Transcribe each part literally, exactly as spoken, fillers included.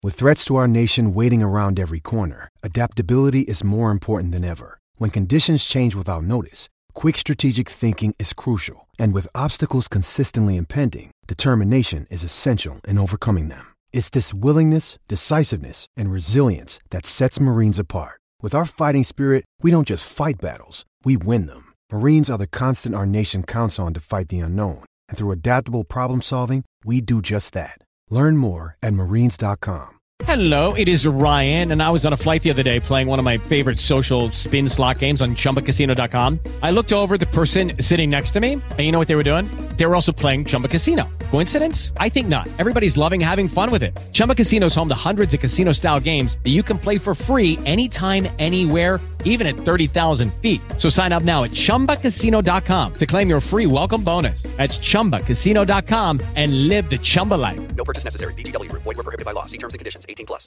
With threats to our nation waiting around every corner, adaptability is more important than ever. When conditions change without notice, quick strategic thinking is crucial. And with obstacles consistently impending, determination is essential in overcoming them. It's this willingness, decisiveness, and resilience that sets Marines apart. With our fighting spirit, we don't just fight battles, we win them. Marines are the constant our nation counts on to fight the unknown. And through adaptable problem solving, we do just that. Learn more at marines dot com. Hello, it is Ryan, and I was on a flight the other day playing one of my favorite social spin slot games on chumba casino dot com. I looked over at the person sitting next to me, and you know what they were doing? They were also playing Chumba Casino. Coincidence? I think not. Everybody's loving having fun with it. Chumba Casino is home to hundreds of casino-style games that you can play for free anytime, anywhere, even at thirty thousand feet. So sign up now at chumba casino dot com to claim your free welcome bonus. That's chumba casino dot com and live the Chumba life. No purchase necessary. V G W. Void where prohibited by law. See terms and conditions. eighteen plus.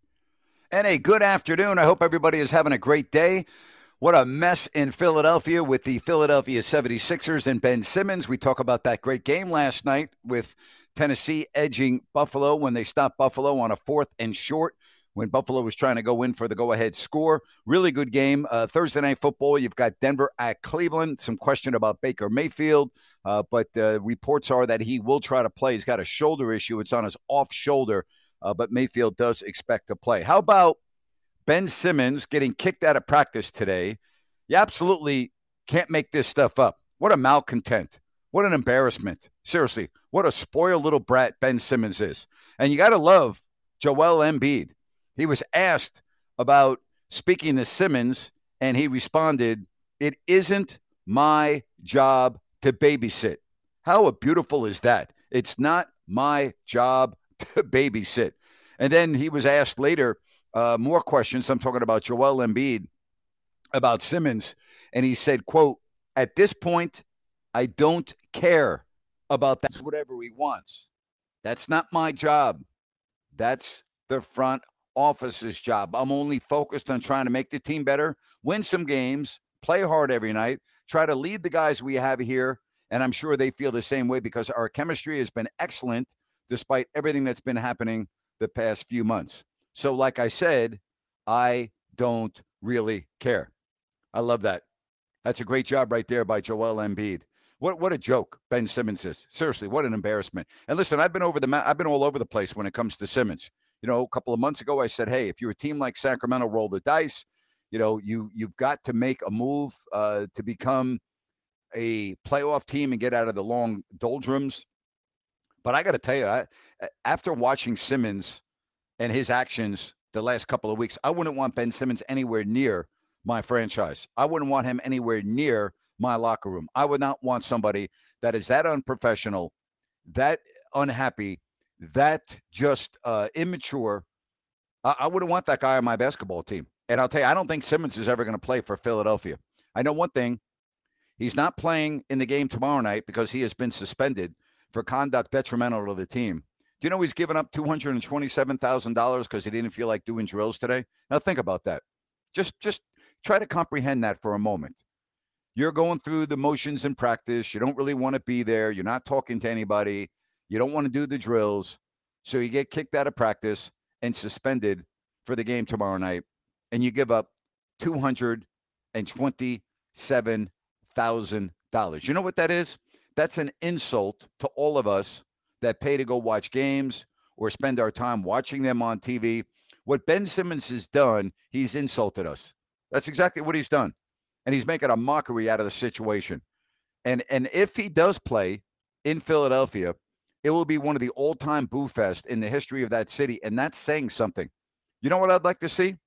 And a good afternoon. I hope everybody is having a great day. What a mess in Philadelphia with the Philadelphia seventy-sixers and Ben Simmons. We talk about that great game last night with Tennessee edging Buffalo when they stopped Buffalo on a fourth and short when Buffalo was trying to go in for the go-ahead score. Really good game. Uh, Thursday Night Football, you've got Denver at Cleveland. Some question about Baker Mayfield, uh, but uh, reports are that he will try to play. He's got a shoulder issue. It's on his off shoulder, uh, but Mayfield does expect to play. How about Ben Simmons getting kicked out of practice today? You absolutely can't make this stuff up. What a malcontent. What an embarrassment. Seriously, what a spoiled little brat Ben Simmons is. And you got to love Joel Embiid. He was asked about speaking to Simmons, and he responded, "It isn't my job to babysit." How beautiful is that? It's not my job to babysit. And then he was asked later, uh, more questions. I'm talking about Joel Embiid, about Simmons. And he said, quote, "At this point, I don't care about that. Whatever he wants. That's not my job. That's the front office's job. I'm only focused on trying to make the team better, win some games, play hard every night, try to lead the guys we have here. And I'm sure they feel the same way because our chemistry has been excellent despite everything that's been happening the past few months. So like I said, I don't really care." I love that. That's a great job right there by Joel Embiid. What what a joke Ben Simmons is. Seriously, what an embarrassment. And listen, I've been over the I've been all over the place when it comes to Simmons. You know, a couple of months ago, I said, hey, if you're a team like Sacramento, roll the dice. You know, you, you've got to make a move uh, to become a playoff team and get out of the long doldrums. But I got to tell you, I, after watching Simmons and his actions the last couple of weeks, I wouldn't want Ben Simmons anywhere near my franchise. I wouldn't want him anywhere near my locker room. I would not want somebody that is that unprofessional, that unhappy, that just uh, immature. I, I wouldn't want that guy on my basketball team. And I'll tell you, I don't think Simmons is ever going to play for Philadelphia. I know one thing. He's not playing in the game tomorrow night because he has been suspended for conduct detrimental to the team. Do you know he's given up two hundred twenty-seven thousand dollars because he didn't feel like doing drills today? Now think about that. Just, just try to comprehend that for a moment. You're going through the motions in practice. You don't really want to be there. You're not talking to anybody. You don't want to do the drills. So you get kicked out of practice and suspended for the game tomorrow night. And you give up two hundred twenty-seven thousand dollars. You know what that is? That's an insult to all of us that pay to go watch games or spend our time watching them on T V. What Ben Simmons has done, he's insulted us. That's exactly what he's done. And he's making a mockery out of the situation. And and if he does play in Philadelphia, it will be one of the all-time boo fest in the history of that city. And that's saying something. You know what I'd like to see?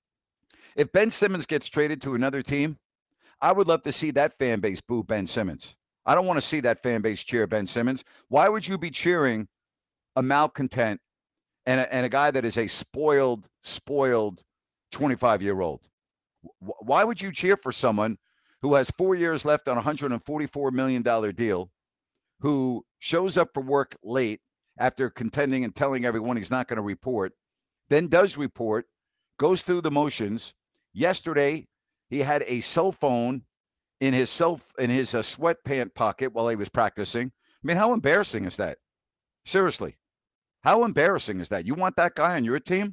If Ben Simmons gets traded to another team, I would love to see that fan base boo Ben Simmons. I don't want to see that fan base cheer Ben Simmons. Why would you be cheering a malcontent and a, and a guy that is a spoiled, spoiled twenty-five-year-old? Why would you cheer for someone who has four years left on a one hundred forty-four million dollars deal, who shows up for work late after contending and telling everyone he's not going to report, then does report, goes through the motions? Yesterday, he had a cell phone in his self in his uh, sweatpant pocket while he was practicing. I mean, how embarrassing is that? Seriously. How embarrassing is that? You want that guy on your team?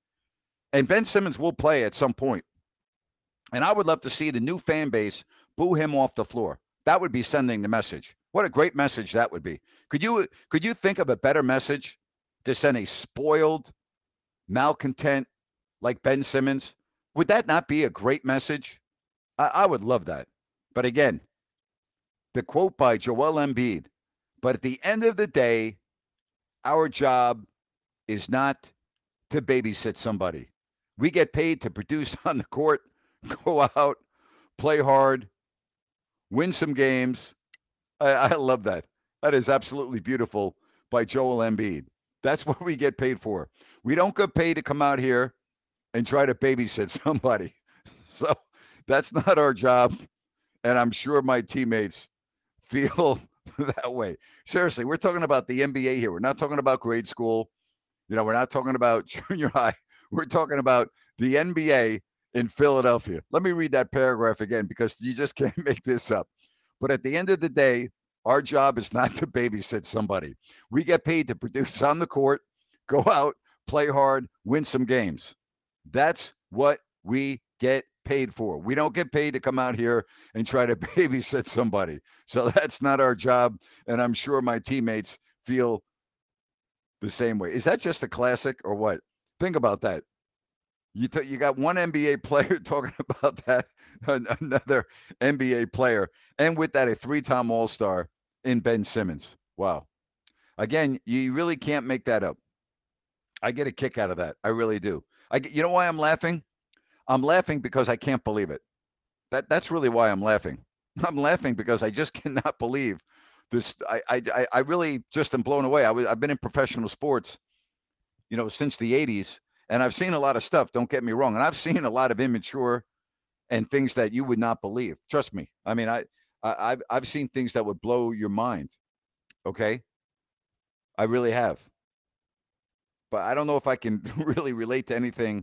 And Ben Simmons will play at some point. And I would love to see the new fan base boo him off the floor. That would be sending the message. What a great message that would be. Could you could you think of a better message to send a spoiled, malcontent like Ben Simmons? Would that not be a great message? I, I would love that. But again, the quote by Joel Embiid, but at the end of the day, our job is not to babysit somebody. We get paid to produce on the court, go out, play hard, win some games. I, I love that. That is absolutely beautiful by Joel Embiid. That's what we get paid for. We don't get paid to come out here and try to babysit somebody. So that's not our job. And I'm sure my teammates feel that way. Seriously, we're talking about the N B A here. We're not talking about grade school. You know, we're not talking about junior high. We're talking about the N B A in Philadelphia. Let me read that paragraph again because you just can't make this up. But at the end of the day, our job is not to babysit somebody. We get paid to produce on the court, go out, play hard, win some games. That's what we get paid for. We don't get paid to come out here and try to babysit somebody. So that's not our job. And I'm sure my teammates feel the same way. Is that just a classic or what? Think about that. You t- you got one N B A player talking about that, another N B A player, and with that, a three-time All-Star in Ben Simmons. Wow. Again, you really can't make that up. I get a kick out of that. I really do. I, you know why I'm laughing? I'm laughing because I can't believe it. That That's really why I'm laughing. I'm laughing because I just cannot believe this. I I, I really just am blown away. I was, I've been in professional sports, you know, since the eighties. And I've seen a lot of stuff, don't get me wrong. And I've seen a lot of immature and things that you would not believe. Trust me. I mean, I, I, I've, I've seen things that would blow your mind. Okay? I really have. But I don't know if I can really relate to anything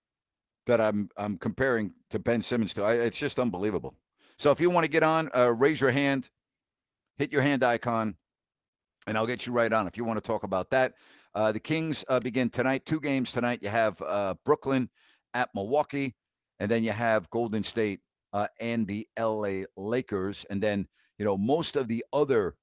that I'm I'm comparing to Ben Simmons to. I, it's just unbelievable. So if you want to get on, uh, raise your hand, hit your hand icon, and I'll get you right on if you want to talk about that. Uh, the Kings uh, begin tonight. Two games tonight. You have uh, Brooklyn at Milwaukee, and then you have Golden State uh, and the L A Lakers. And then, you know, most of the other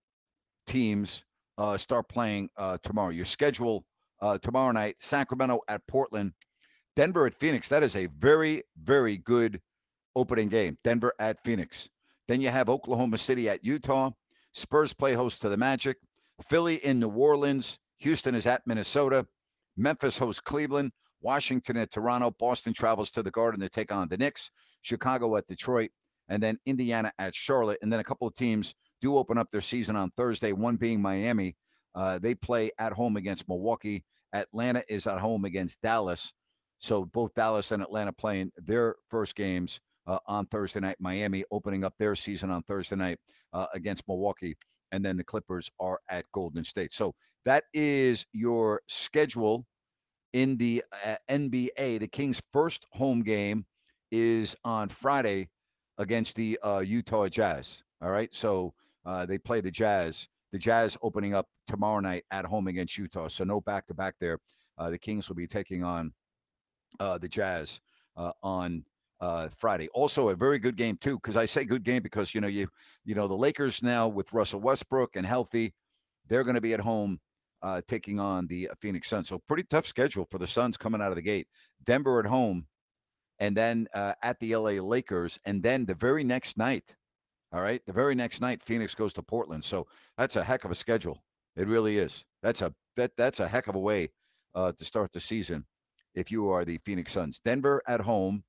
teams uh, start playing uh, tomorrow. Your schedule uh, tomorrow night, Sacramento at Portland, Denver at Phoenix. That is a very, very good opening game. Denver at Phoenix. Then you have Oklahoma City at Utah. Spurs play host to the Magic. Philly in New Orleans. Houston is at Minnesota. Memphis hosts Cleveland. Washington at Toronto. Boston travels to the Garden to take on the Knicks. Chicago at Detroit. And then Indiana at Charlotte. And then a couple of teams do open up their season on Thursday, one being Miami. Uh, they play at home against Milwaukee. Atlanta is at home against Dallas. So both Dallas and Atlanta playing their first games uh, on Thursday night. Miami opening up their season on Thursday night uh, against Milwaukee. And then the Clippers are at Golden State. So that is your schedule in the uh, N B A. The Kings' first home game is on Friday against the uh, Utah Jazz. All right. So uh, they play the Jazz. The Jazz opening up tomorrow night at home against Utah. So no back-to-back there. Uh, the Kings will be taking on uh, the Jazz uh, on Uh, Friday. Also a very good game too, because I say good game because you know you you know the Lakers now with Russell Westbrook and healthy, they're going to be at home uh, taking on the Phoenix Suns. So pretty tough schedule for the Suns coming out of the gate. Denver at home, and then uh, at the L A Lakers, and then the very next night. All right, the very next night, Phoenix goes to Portland. So that's a heck of a schedule. It really is. That's a that that's a heck of a way uh, to start the season if you are the Phoenix Suns. Denver at home.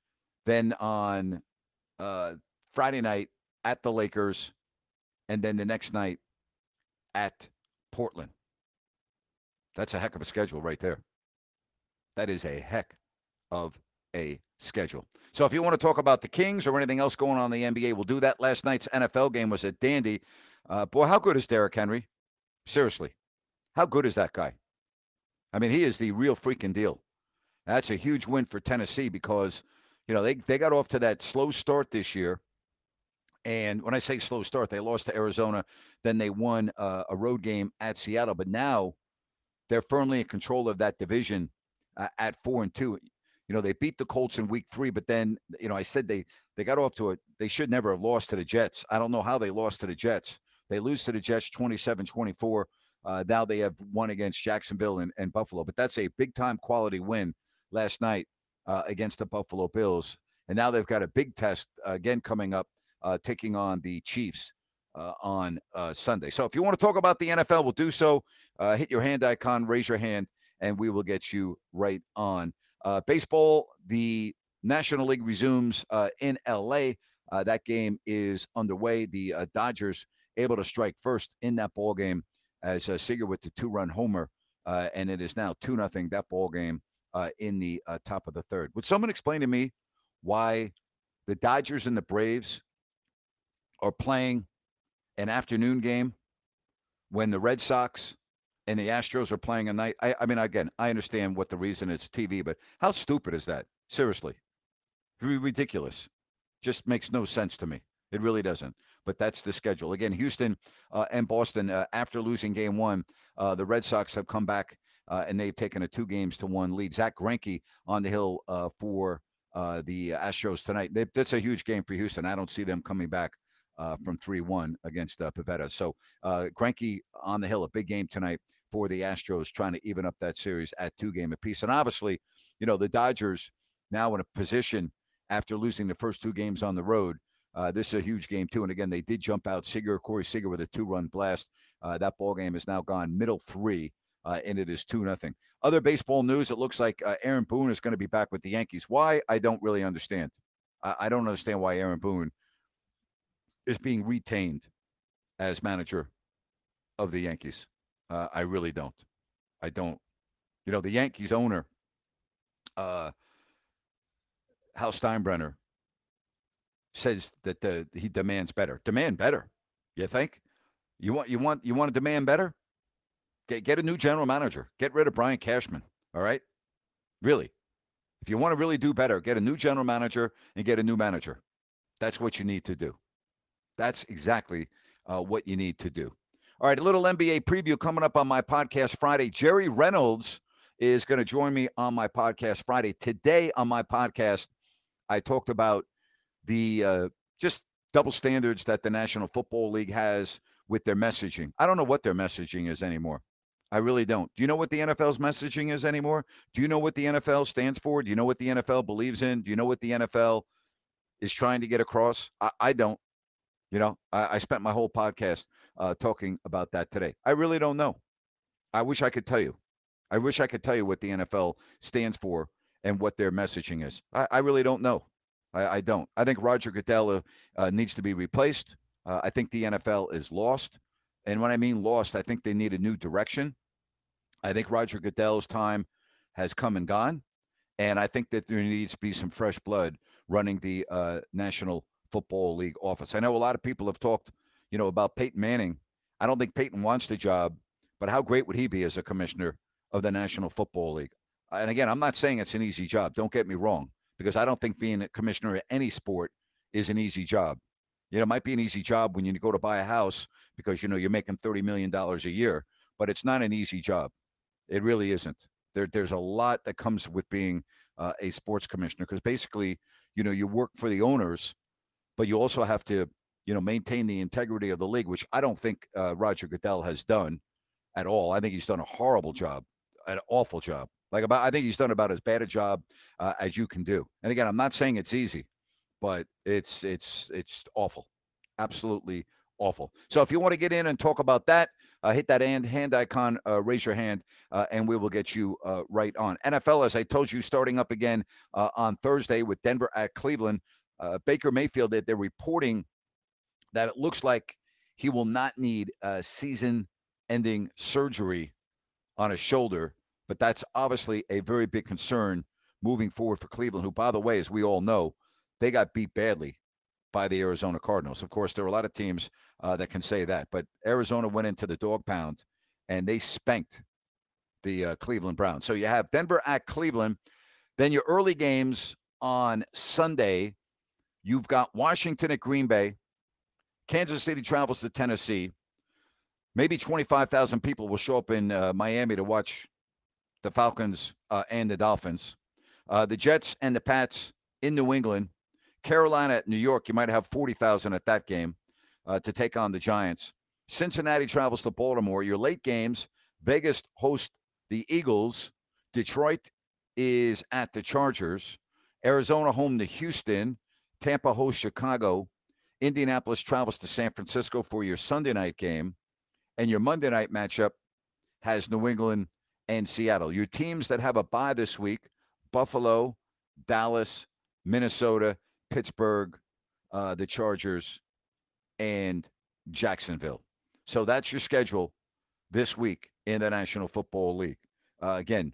Then on uh, Friday night at the Lakers, and then the next night at Portland. That's a heck of a schedule right there. That is a heck of a schedule. So if you want to talk about the Kings or anything else going on in the N B A, we'll do that. Last night's N F L game was a dandy. Uh, boy, how good is Derrick Henry? Seriously, how good is that guy? I mean, he is the real freaking deal. That's a huge win for Tennessee because – you know, they, they got off to that slow start this year. And when I say slow start, they lost to Arizona. Then they won uh, a road game at Seattle. But now they're firmly in control of that division uh, at four and two. You know, they beat the Colts in week three, but then, you know, I said they, they got off to a, they should never have lost to the Jets. I don't know how they lost to the Jets. They lose to the Jets twenty-seven twenty-four. Uh, now they have won against Jacksonville and, and Buffalo, but that's a big time quality win last night uh, against the Buffalo Bills. And now they've got a big test uh, again coming up, uh, taking on the Chiefs uh, on uh, Sunday. So if you want to talk about the N F L, we'll do so. Uh, hit your hand icon, raise your hand, and we will get you right on. Uh, baseball, the National League resumes uh, in L A. Uh, that game is underway. The uh, Dodgers able to strike first in that ball game as uh, Seager with the two-run homer, uh, and it is now two nothing that ball game uh, in the uh, top of the third. Would someone explain to me why the Dodgers and the Braves are playing an afternoon game when the Red Sox and the Astros are playing a night? I, I mean, again, I understand what the reason it's T V, but how stupid is that? Seriously. Ridiculous. Just makes no sense to me. It really doesn't. But that's the schedule. Again, Houston uh, and Boston, uh, after losing game one, uh, the Red Sox have come back uh, and they've taken a two games to one lead. Zach Greinke on the hill uh, for uh, the Astros tonight. They, that's a huge game for Houston. I don't see them coming back uh, from three one against uh, Pivetta. So uh, Greinke on the hill, a big game tonight for the Astros, trying to even up that series at two game apiece. And obviously, you know, the Dodgers now in a position after losing the first two games on the road. Uh, this is a huge game, too. And again, they did jump out Seager, Corey Seager with a two-run blast. Uh, that ball game is now gone middle three, uh, and it is two nothing. Other baseball news, it looks like uh, Aaron Boone is going to be back with the Yankees. Why? I don't really understand. I, I don't understand why Aaron Boone is being retained as manager of the Yankees. Uh, I really don't. I don't. You know, the Yankees owner, uh, Hal Steinbrenner, says that the, he demands better. Demand better. You think? You want you want you want to demand better? Get get a new general manager. Get rid of Brian Cashman. All right? Really. If you want to really do better, get a new general manager and get a new manager. That's what you need to do. That's exactly uh, what you need to do. All right, a little N B A preview coming up on my podcast Friday. Jerry Reynolds is going to join me on my podcast Friday. Today on my podcast, I talked about the uh, just double standards that the National Football League has with their messaging. I don't know what their messaging is anymore. I really don't. Do you know what the N F L's messaging is anymore? Do you know what the N F L stands for? Do you know what the N F L believes in? Do you know what the N F L is trying to get across? I, I don't. You know, I, I spent my whole podcast uh, talking about that today. I really don't know. I wish I could tell you. I wish I could tell you what the N F L stands for and what their messaging is. I, I really don't know. I, I don't. I think Roger Goodell uh, needs to be replaced. Uh, I think the N F L is lost. And when I mean lost, I think they need a new direction. I think Roger Goodell's time has come and gone. And I think that there needs to be some fresh blood running the uh, National Football League office. I know a lot of people have talked, you know, about Peyton Manning. I don't think Peyton wants the job, but how great would he be as a commissioner of the National Football League? And again, I'm not saying it's an easy job. Don't get me wrong, because I don't think being a commissioner of any sport is an easy job. You know, it might be an easy job when you go to buy a house because, you know, you're making thirty million dollars a year, but it's not an easy job. It really isn't. There, there's a lot that comes with being uh, a sports commissioner, because basically, you know, you work for the owners, but you also have to, you know, maintain the integrity of the league, which I don't think uh, Roger Goodell has done at all. I think he's done a horrible job, an awful job. Like about, I think he's done about as bad a job uh, as you can do. And again, I'm not saying it's easy, but it's it's it's awful, absolutely awful. So if you want to get in and talk about that, uh, hit that hand hand icon, uh, raise your hand, uh, and we will get you uh, right on. N F L, as I told you, starting up again uh, on Thursday with Denver at Cleveland. Uh, Baker Mayfield, that they're reporting that it looks like he will not need uh, season-ending surgery on his shoulder, but that's obviously a very big concern moving forward for Cleveland, who, by the way, as we all know, they got beat badly by the Arizona Cardinals. Of course, there are a lot of teams uh, that can say that, but Arizona went into the dog pound, and they spanked the uh, Cleveland Browns. So you have Denver at Cleveland. Then your early games on Sunday, you've got Washington at Green Bay. Kansas City travels to Tennessee. maybe twenty-five thousand people will show up in uh, Miami to watch the Falcons uh, and the Dolphins. Uh, the Jets and the Pats in New England. Carolina at New York, you might have forty thousand at that game uh, to take on the Giants. Cincinnati travels to Baltimore. Your late games, Vegas hosts the Eagles. Detroit is at the Chargers. Arizona home to Houston. Tampa hosts Chicago. Indianapolis travels to San Francisco for your Sunday night game. And your Monday night matchup has New England and Seattle. Your teams that have a bye this week, Buffalo, Dallas, Minnesota, Pittsburgh, uh, the Chargers, and Jacksonville. So that's your schedule this week in the National Football League. Uh, again,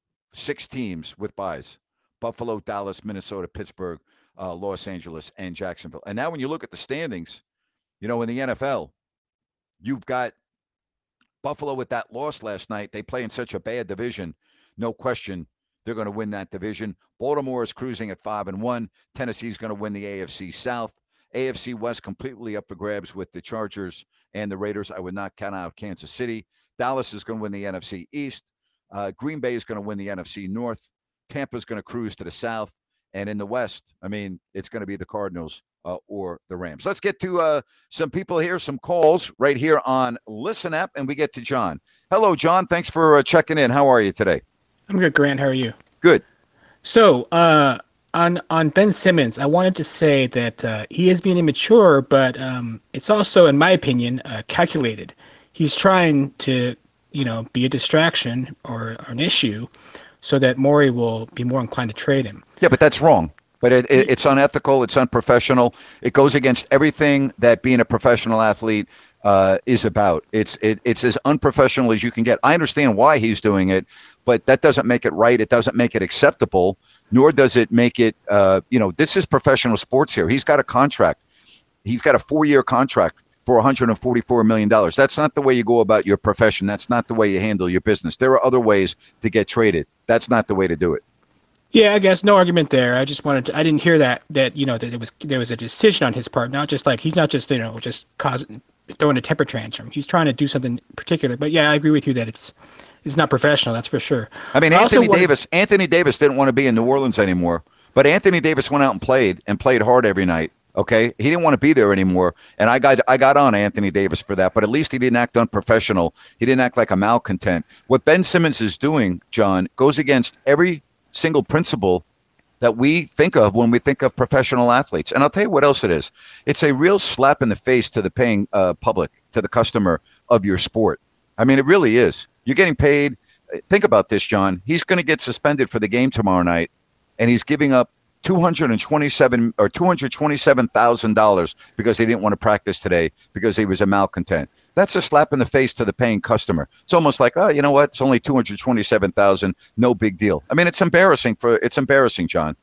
six teams with byes: Buffalo, Dallas, Minnesota, Pittsburgh, uh, Los Angeles, and Jacksonville. And now when you look at the standings, you know, in the N F L, you've got Buffalo with that loss last night. They play in such a bad division. No question they're going to win that division. Baltimore is cruising at five and one. Tennessee's going to win the A F C South. A F C West completely up for grabs with the Chargers and the Raiders. I would not count out Kansas City. Dallas is going to win the N F C East. Uh, Green Bay is going to win the N F C North. Tampa's going to cruise to the South. And in the West, I mean, it's going to be the Cardinals uh, or the Rams. Let's get to uh, some people here, some calls right here on Listen App, and we get to John. Hello, John. Thanks for uh, checking in. How are you today? I'm good, Grant. How are you? Good. So, uh, on on Ben Simmons, I wanted to say that uh, he is being immature, but um, it's also, in my opinion, uh, calculated. He's trying to, you know, be a distraction or, or an issue so that Morey will be more inclined to trade him. Yeah, but that's wrong. But it, it, it's unethical. It's unprofessional. It goes against everything that being a professional athlete uh, is about. It's it, it's as unprofessional as you can get. I understand why he's doing it, but that doesn't make it right. It doesn't make it acceptable, nor does it make it, uh, you know, this is professional sports here. He's got a contract. He's got a four-year contract for one hundred forty-four million dollars. That's not the way you go about your profession. That's not the way you handle your business. There are other ways to get traded. That's not the way to do it. Yeah, I guess no argument there. I just wanted to, I didn't hear that, that, you know, that it was, there was a decision on his part, not just like, he's not just, you know, just causing, throwing a temper tantrum. He's trying to do something particular. But yeah, I agree with you that it's, it's not professional. That's for sure. I mean, I Anthony wanted, Davis, Anthony Davis didn't want to be in New Orleans anymore, but Anthony Davis went out and played and played hard every night. Okay. He didn't want to be there anymore. And I got, I got on Anthony Davis for that, but at least he didn't act unprofessional. He didn't act like a malcontent. What Ben Simmons is doing, John, goes against every single principle that we think of when we think of professional athletes. And I'll tell you what else it is. It's a real slap in the face to the paying uh, public, to the customer of your sport. I mean, it really is. You're getting paid. Think about this, John. He's going to get suspended for the game tomorrow night, and he's giving up two hundred twenty-seven or two hundred twenty-seven thousand dollars because he didn't want to practice today because he was a malcontent. That's a slap in the face to the paying customer. It's almost like, oh, you know what? It's only two hundred twenty-seven thousand dollars. No big deal. I mean, it's embarrassing for it's embarrassing, John.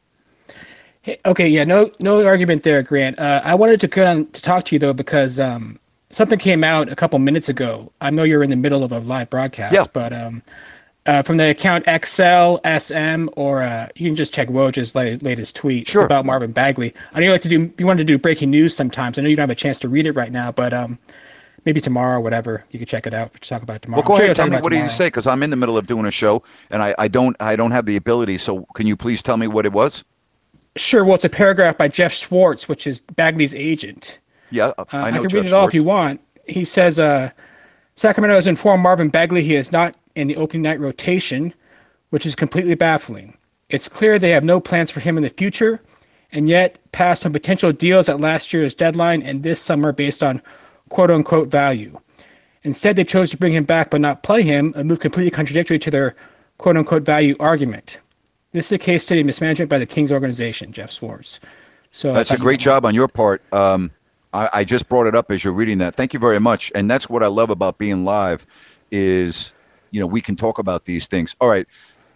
Hey, okay, yeah, no, no argument there, Grant. Uh, I wanted to come on to talk to you though because um, something came out a couple minutes ago. I know you're in the middle of a live broadcast, yeah. but um, uh, from the account X L S M, or uh, you can just check Woj's latest tweet. Sure. It's about Marvin Bagley. I know you like to do. You want to do breaking news sometimes. I know you don't have a chance to read it right now, but um, maybe tomorrow or whatever, you can check it out to talk about it tomorrow. Well, go I'm sure ahead. you'll Tell me talk what about did you tomorrow. say? Because I'm in the middle of doing a show, and I, I don't I don't have the ability. So can you please tell me what it was? Sure. Well, it's a paragraph by Jeff Schwartz, which is Bagley's agent. Yeah, Uh, I know. I can Jeff read it all Schwartz. if you want. He says, uh, Sacramento has informed Marvin Bagley he is not in the opening night rotation, which is completely baffling. It's clear they have no plans for him in the future, and yet passed some potential deals at last year's deadline and this summer based on quote-unquote value. Instead, they chose to bring him back but not play him, a move completely contradictory to their quote-unquote value argument. This is a case study of mismanagement by the Kings organization, Jeff Schwartz. So That's a great job on your part. Um, I, I just brought it up as you're reading that. Thank you very much. And that's what I love about being live is, you know, we can talk about these things. All right.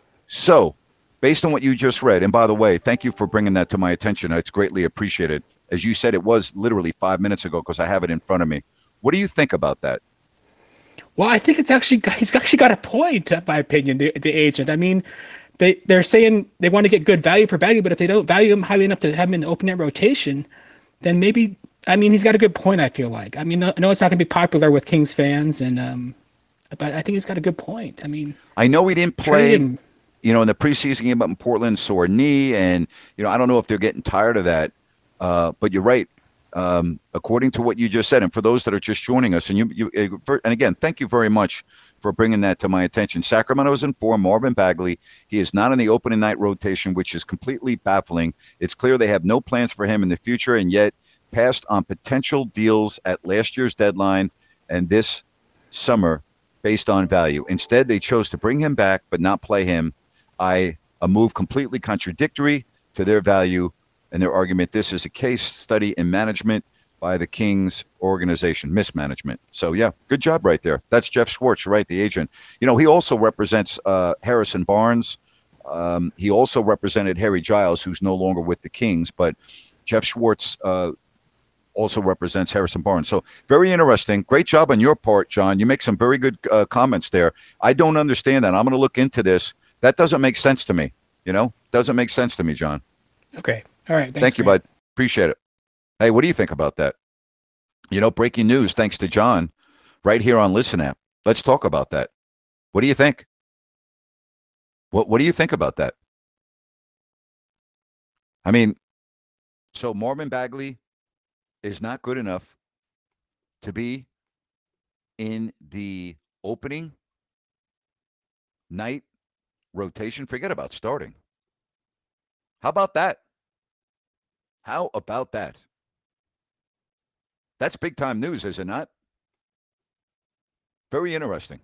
So based on what you just read, and by the way, thank you for bringing that to my attention. It's greatly appreciated. As you said, it was literally five minutes ago because I have it in front of me. What do you think about that? Well, I think it's actually, he's actually got a point, in my opinion, the, the agent. I mean, They, they're saying they want to get good value for Bagley, but if they don't value him highly enough to have him in the open net rotation, then maybe I mean, he's got a good point, I feel like. I mean, I know it's not going to be popular with Kings fans, and um, but I think he's got a good point. I mean, I know he didn't trade play, him. you know, in the preseason game up in Portland, sore knee, and you know, I don't know if they're getting tired of that. Uh, but you're right. Um, according to what you just said, and for those that are just joining us, and you, you, and again, thank you very much for bringing that to my attention. Sacramento's informed Marvin Bagley. He is not in the opening night rotation, which is completely baffling. It's clear they have no plans for him in the future, and yet passed on potential deals at last year's deadline and this summer based on value. Instead, they chose to bring him back but not play him. I a move completely contradictory to their value and their argument. This is a case study in management by the Kings organization, mismanagement. So, yeah, good job right there. That's Jeff Schwartz, right, the agent. You know, he also represents uh, Harrison Barnes. Um, he also represented Harry Giles, who's no longer with the Kings, but Jeff Schwartz uh, also represents Harrison Barnes. So very interesting. Great job on your part, John. You make some very good uh, comments there. I don't understand that. I'm going to look into this. That doesn't make sense to me. You know, doesn't make sense to me, John. Okay. All right. Thanks, Thank you, Grant. bud. Appreciate it. Hey, what do you think about that? You know, breaking news, thanks to John, right here on Listen App. Let's talk about that. What do you think? What What do you think about that? I mean, so Marvin Bagley is not good enough to be in the opening night rotation. Forget about starting. How about that? How about that? That's big time news, is it not? Very interesting.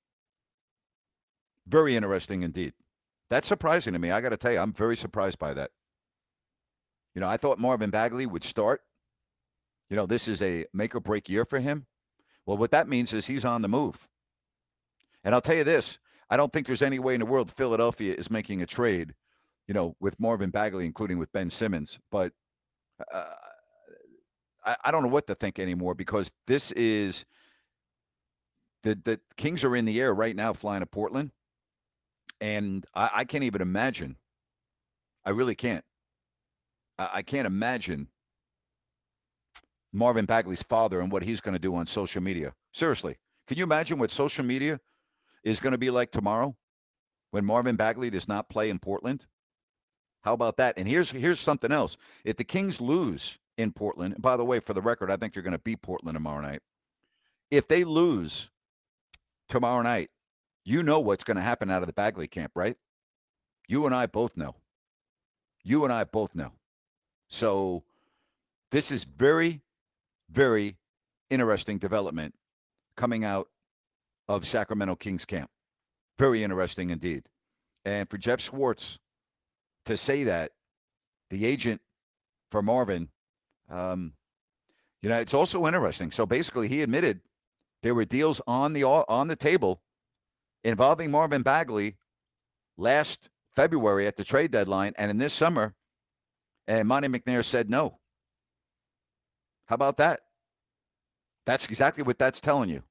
Very interesting indeed. That's surprising to me. I got to tell you, I'm very surprised by that. You know, I thought Marvin Bagley would start. You know, this is a make or break year for him. Well, what that means is he's on the move. And I'll tell you this, I don't think there's any way in the world Philadelphia is making a trade, you know, with Marvin Bagley, including with Ben Simmons. But uh, I, I don't know what to think anymore, because this is the, the Kings are in the air right now flying to Portland. And I, I can't even imagine. I really can't. I, I can't imagine Marvin Bagley's father and what he's going to do on social media. Seriously, can you imagine what social media is going to be like tomorrow when Marvin Bagley does not play in Portland? How about that? And here's here's something else. If the Kings lose in Portland, and by the way, for the record, I think they're going to beat Portland tomorrow night. If they lose tomorrow night, you know what's going to happen out of the Bagley camp, right? You and I both know. You and I both know. So this is very, very interesting development coming out of Sacramento Kings camp. Very interesting indeed. And for Jeff Schwartz to say that, the agent for Marvin, um, you know, it's also interesting. So basically he admitted there were deals on the on the table involving Marvin Bagley last February at the trade deadline and in this summer, and Monty McNair said no. How about that? That's exactly what that's telling you.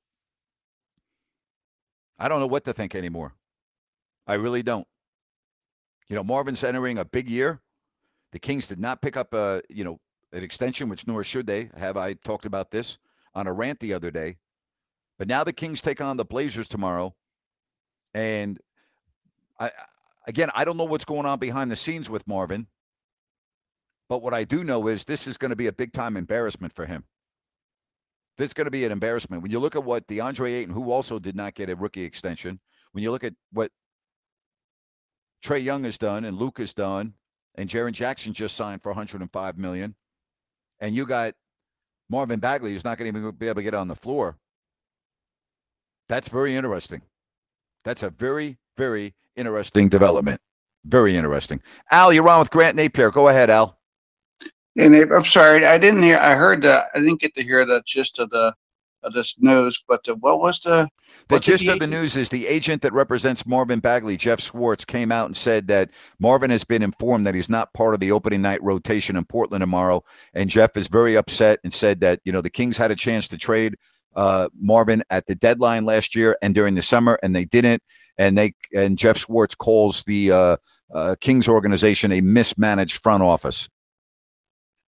I don't know what to think anymore. I really don't. You know, Marvin's entering a big year. The Kings did not pick up a, you know, an extension, which nor should they have. I talked about this on a rant the other day. But now the Kings take on the Blazers tomorrow. And I, again, I don't know what's going on behind the scenes with Marvin. But what I do know is this is going to be a big-time embarrassment for him. This is going to be an embarrassment. When you look at what DeAndre Ayton, who also did not get a rookie extension, when you look at what Trae Young has done and Luke has done, and Jaren Jackson just signed for one hundred five million dollars, and you got Marvin Bagley, who's not going to even be able to get on the floor, that's very interesting. That's a very, very interesting development. Very interesting. Al, you're on with Grant Napier. Go ahead, Al. Hey, Nate, I'm sorry, I didn't hear. I heard that. I didn't get to hear the gist of the of this news. But uh, what was the? The what did gist the of the agent- news is the agent that represents Marvin Bagley, Jeff Schwartz, came out and said that Marvin has been informed that he's not part of the opening night rotation in Portland tomorrow. And Jeff is very upset and said that, you know, the Kings had a chance to trade uh, Marvin at the deadline last year and during the summer, and they didn't. And they and Jeff Schwartz calls the uh, uh, Kings organization a mismanaged front office.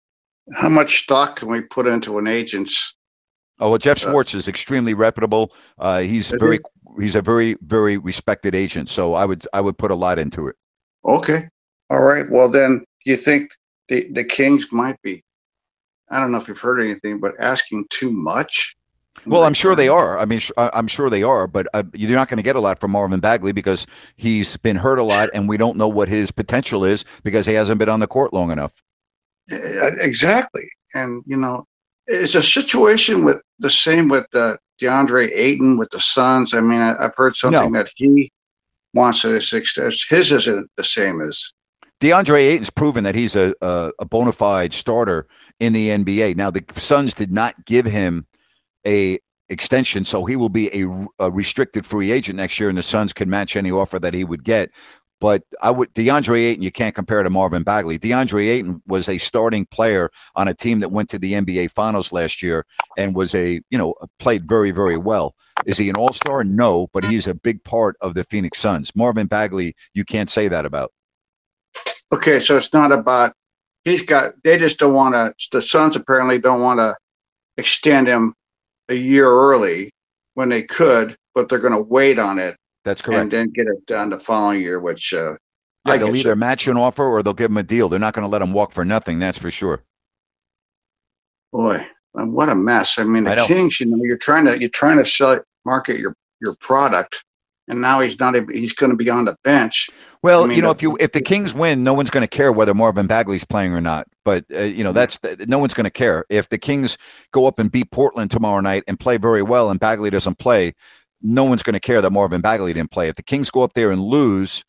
How much stock can we put into an agent's? Oh, well, Jeff Uh, Schwartz is extremely reputable. Uh, he's is very, he? he's a very, very respected agent. So I would, I would put a lot into it. Okay. All right. Well, then you think the, the Kings might be, I don't know if you've heard anything, but asking too much? Well, I'm sure they return? are. I mean, sh- I- I'm sure they are, but uh, you're not going to get a lot from Marvin Bagley because he's been hurt a lot, and we don't know what his potential is because he hasn't been on the court long enough. Uh, Exactly. And, you know, it's a situation with the same with uh, DeAndre Ayton with the Suns. I mean, I, I've heard something No. that he wants to extend. His isn't the same as. DeAndre Ayton's proven that he's a, a, a bona fide starter in the N B A. Now, the Suns did not give him a extension, so he will be a, a restricted free agent next year, and the Suns can match any offer that he would get. But I would DeAndre Ayton, you can't compare to Marvin Bagley. DeAndre Ayton was a starting player on a team that went to the N B A Finals last year and was a, you know, played very, very well. Is he an all-star? No, but he's a big part of the Phoenix Suns. Marvin Bagley, you can't say that about. Okay, so it's not about he's got. They just don't want to. The Suns apparently don't want to extend him a year early when they could, but they're going to wait on it. That's correct. And then get it done the following year, which uh, yeah, I they'll guess either it, match an offer or they'll give him a deal. They're not going to let him walk for nothing. That's for sure. Boy, what a mess! I mean, the I know. Kings. You know, you're trying to you're trying to sell market your your product, and now he's not. Even, he's going to be on the bench. Well, I mean, you know, the- if you if the Kings win, no one's going to care whether Marvin Bagley's playing or not. But uh, you know, that's the, no one's going to care if the Kings go up and beat Portland tomorrow night and play very well, and Bagley doesn't play. No one's going to care that Marvin Bagley didn't play. If the Kings go up there and lose,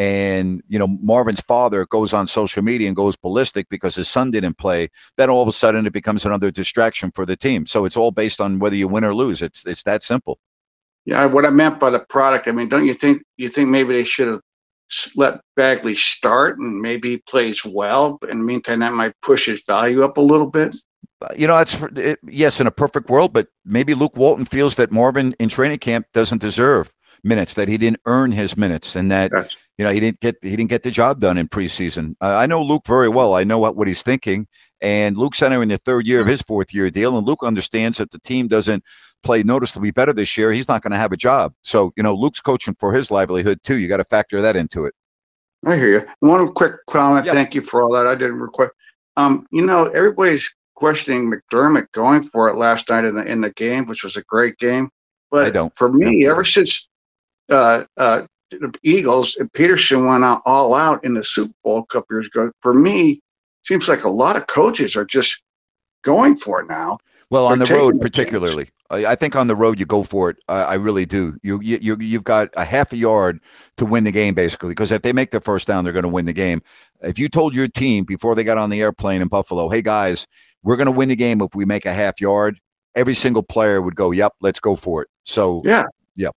and you know Marvin's father goes on social media and goes ballistic because his son didn't play, then all of a sudden it becomes another distraction for the team. So it's all based on whether you win or lose. It's it's that simple. Yeah, what I meant by the product. I mean, don't you think you think maybe they should have let Bagley start and maybe he plays well, but in the meantime that might push his value up a little bit? You know, it's it, yes, in a perfect world, but maybe Luke Walton feels that Marvin in training camp doesn't deserve minutes, that he didn't earn his minutes, and that That's, you know he didn't get he didn't get the job done in preseason. Uh, I know Luke very well. I know what, what he's thinking, and Luke's entering the third year of his fourth year deal, and Luke understands that the team doesn't play noticeably better this year. He's not going to have a job, so you know Luke's coaching for his livelihood too. You got to factor that into it. I hear you. One quick comment. Yeah. Thank you for all that. I didn't request. Um, you know, everybody's questioning McDermott going for it last night in the in the game, which was a great game. But I don't. for me, ever since uh, uh, the Eagles and Peterson went out all out in the Super Bowl a couple years ago, for me, seems like a lot of coaches are just going for it now. Well, on They're the road, taking the particularly, I, I think on the road you go for it. I, I really do. You, you, you, you've got a half a yard to win the game, basically, because if they make the first down, they're going to win the game. If you told your team before they got on the airplane in Buffalo, hey guys, we're going to win the game if we make a half yard, every single player would go, "Yep, let's go for it." So, Yeah. Yep.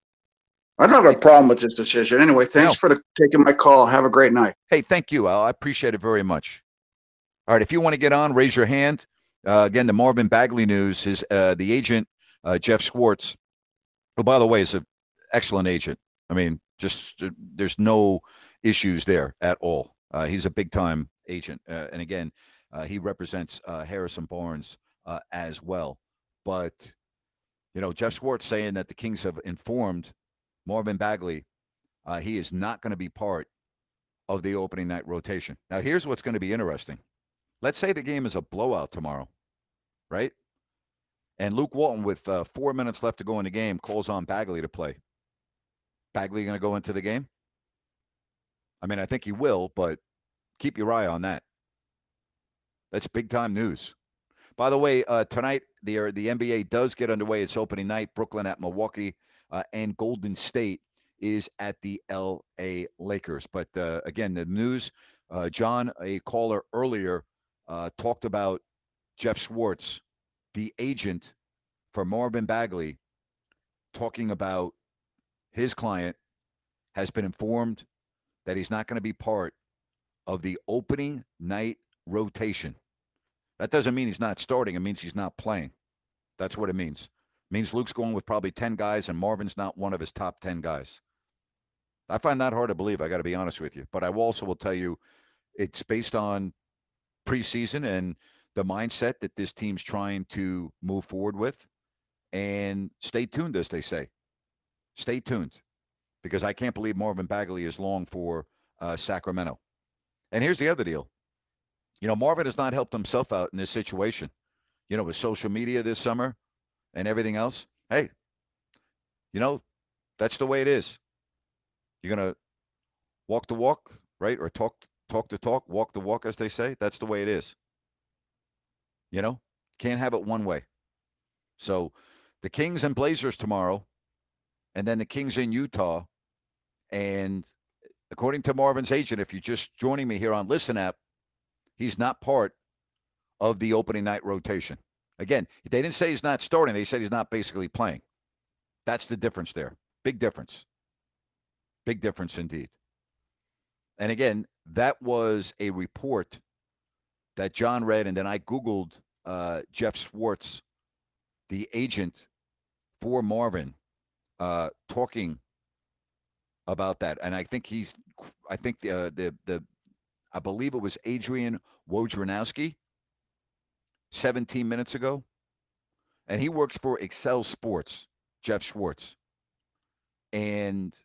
I don't have a problem with this decision. Anyway, thanks No. for the, taking my call. Have a great night. Hey, thank you, Al. I appreciate it very much. All right, if you want to get on, raise your hand. Uh, again, the Marvin Bagley news is uh, the agent, uh, Jeff Schwartz, who, by the way, is an excellent agent. I mean, just uh, there's no issues there at all. Uh, he's a big-time agent. Uh, and again, uh, he represents uh, Harrison Barnes uh, as well. But, you know, Jeff Schwartz saying that the Kings have informed Marvin Bagley uh, he is not going to be part of the opening night rotation. Now, here's what's going to be interesting. Let's say the game is a blowout tomorrow, right? And Luke Walton, with uh, four minutes left to go in the game, calls on Bagley to play. Bagley going to go into the game? I mean, I think he will, but keep your eye on that. That's big-time news. By the way, uh, tonight, the, uh, the N B A does get underway. It's opening night. Brooklyn at Milwaukee, uh, and Golden State is at the L A Lakers. But, uh, again, the news, uh, John, a caller earlier, Uh, talked about Jeff Schwartz, the agent for Marvin Bagley, talking about his client has been informed that he's not going to be part of the opening night rotation. That doesn't mean he's not starting. It means he's not playing. That's what it means. It means Luke's going with probably ten guys, and Marvin's not one of his top ten guys. I find that hard to believe, I got to be honest with you. But I also will tell you it's based on preseason and the mindset that this team's trying to move forward with. And stay tuned, as they say. Stay tuned, because I can't believe Marvin Bagley is long for uh, Sacramento. And here's the other deal. You know, Marvin has not helped himself out in this situation. You know, with social media this summer and everything else. Hey, you know, that's the way it is. You're going to walk the walk, right? Or talk talk the talk, walk the walk, as they say. That's the way it is. You know, can't have it one way. So the Kings and Blazers tomorrow, and then the Kings in Utah. And according to Marvin's agent, if you're just joining me here on Listen App, he's not part of the opening night rotation. Again, they didn't say he's not starting. They said he's not basically playing. That's the difference there. Big difference. Big difference indeed. And again, that was a report that John read, and then I Googled uh, Jeff Schwartz, the agent for Marvin, uh, talking about that. And I think he's, I think the, uh, the, the, I believe it was Adrian Wojnarowski seventeen minutes ago. And he works for Excel Sports, Jeff Schwartz. And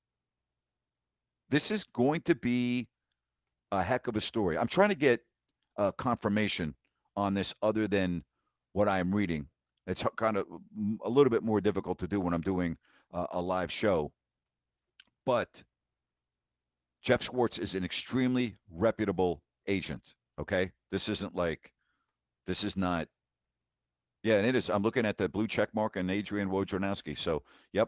this is going to be a heck of a story. I'm trying to get uh, confirmation on this other than what I'm reading. It's kind of a little bit more difficult to do when I'm doing uh, a live show. But Jeff Schwartz is an extremely reputable agent, okay? This isn't like, this is not, yeah, and it is. I'm looking at the blue check mark and Adrian Wojnarowski. So, yep.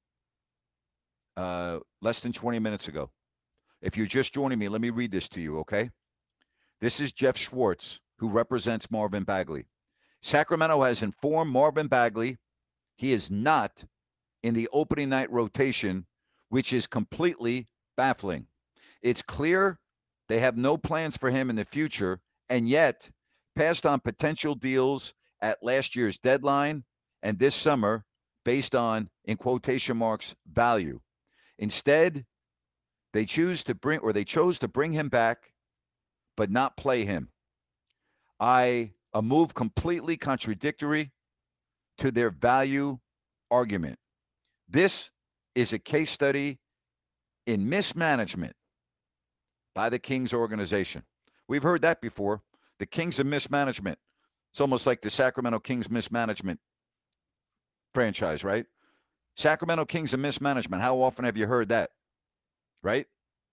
Uh, less than twenty minutes ago. If you're just joining me, let me read this to you, okay? This is Jeff Schwartz, who represents Marvin Bagley. Sacramento has informed Marvin Bagley he is not in the opening night rotation, which is completely baffling. It's clear they have no plans for him in the future, and yet passed on potential deals at last year's deadline and this summer based on, in quotation marks, value. Instead, they choose to bring, or they chose to bring him back, but not play him. I, a move completely contradictory to their value argument. This is a case study in mismanagement by the Kings organization. We've heard that before. The Kings of mismanagement. It's almost like the Sacramento Kings mismanagement franchise, right? Sacramento Kings of mismanagement. How often have you heard that? Right?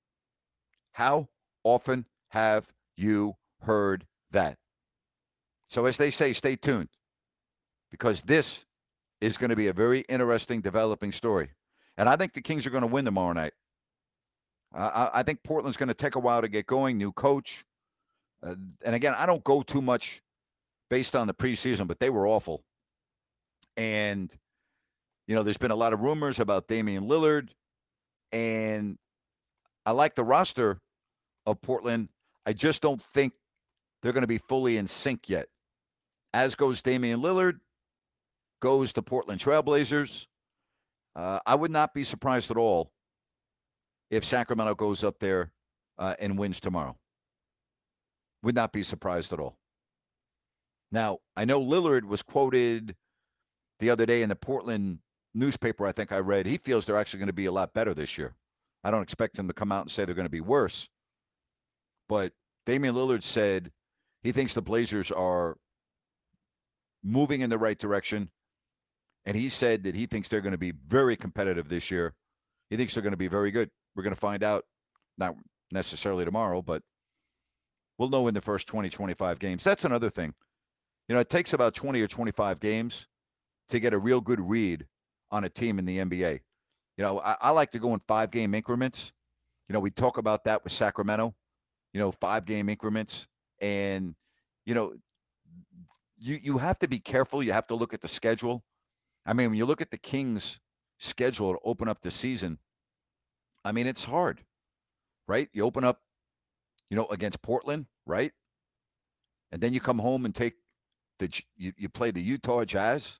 How often have you heard that? So as they say, stay tuned, because this is going to be a very interesting developing story. And I think the Kings are going to win tomorrow night. Uh, I, I think Portland's going to take a while to get going, new coach. Uh, and again, I don't go too much based on the preseason, but they were awful. And, you know, there's been a lot of rumors about Damian Lillard. And I like the roster of Portland. I just don't think they're going to be fully in sync yet. As goes Damian Lillard, goes the Portland Trailblazers. Uh, I would not be surprised at all if Sacramento goes up there uh, and wins tomorrow. Would not be surprised at all. Now, I know Lillard was quoted the other day in the Portland newspaper, I think I read. He feels they're actually going to be a lot better this year. I don't expect him to come out and say they're going to be worse. But Damian Lillard said he thinks the Blazers are moving in the right direction. And he said that he thinks they're going to be very competitive this year. He thinks they're going to be very good. We're going to find out, not necessarily tomorrow, but we'll know in the first twenty, twenty-five games. That's another thing. You know, it takes about twenty or twenty-five games to get a real good read on a team in the N B A. You know, I, I like to go in five-game increments. You know, we talk about that with Sacramento, you know, five-game increments. And, you know, you, you have to be careful. You have to look at the schedule. I mean, when you look at the Kings' schedule to open up the season, I mean, it's hard, right? You open up, you know, against Portland, right? And then you come home and take the, you, you play the Utah Jazz.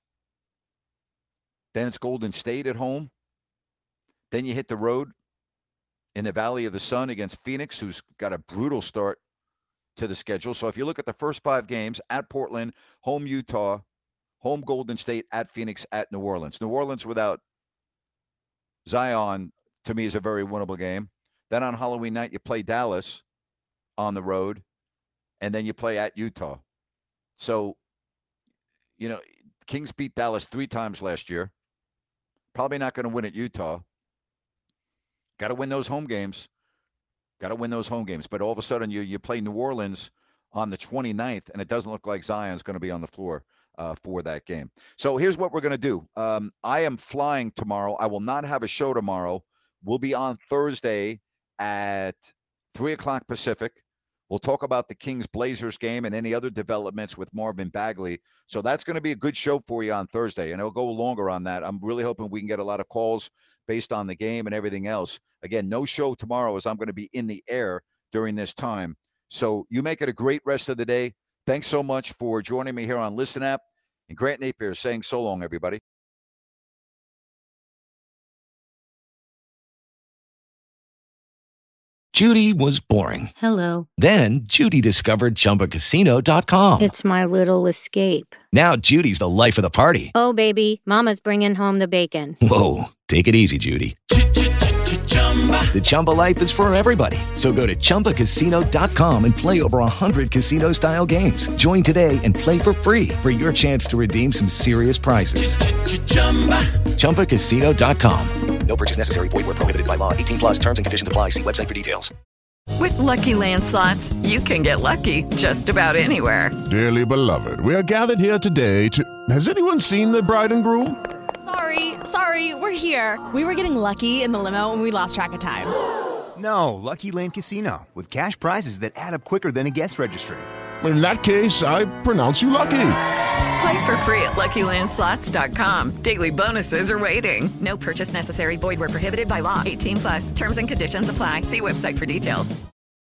Then it's Golden State at home. Then you hit the road in the Valley of the Sun against Phoenix, who's got a brutal start to the schedule. So if you look at the first five games, at Portland, home Utah, home Golden State, at Phoenix, at New Orleans. New Orleans without Zion, to me, is a very winnable game. Then on Halloween night, you play Dallas on the road, and then you play at Utah. So, you know, Kings beat Dallas three times last year. Probably not going to win at Utah. Got to win those home games. Got to win those home games. But all of a sudden, you you play New Orleans on the twenty-ninth, and it doesn't look like Zion's going to be on the floor uh, for that game. So here's what we're going to do. Um, I am flying tomorrow. I will not have a show tomorrow. We'll be on Thursday at three o'clock Pacific. We'll talk about the Kings-Blazers game and any other developments with Marvin Bagley. So that's going to be a good show for you on Thursday, and it'll go longer on that. I'm really hoping we can get a lot of calls based on the game and everything else. Again, no show tomorrow as I'm going to be in the air during this time. So you make it a great rest of the day. Thanks so much for joining me here on Listen App. And Grant Napier saying so long, everybody. Judy was boring. Hello. Then Judy discovered Chumba Casino dot com. It's my little escape. Now Judy's the life of the party. Oh, baby, mama's bringing home the bacon. Whoa, take it easy, Judy. The Chumba life is for everybody. So go to Chumba Casino dot com and play over one hundred casino-style games. Join today and play for free for your chance to redeem some serious prizes. Chumba Casino dot com. No purchase necessary. Void where prohibited by law. eighteen plus terms and conditions apply. See website for details. With Lucky Land Slots, you can get lucky just about anywhere. Dearly beloved, we are gathered here today to... Has anyone seen the bride and groom? Sorry, sorry, we're here. We were getting lucky in the limo and we lost track of time. No, Lucky Land Casino, with cash prizes that add up quicker than a guest registry. In that case, I pronounce you lucky. Play for free at Lucky Land Slots dot com. Daily bonuses are waiting. No purchase necessary. Void where prohibited by law. eighteen plus. Terms and conditions apply. See website for details.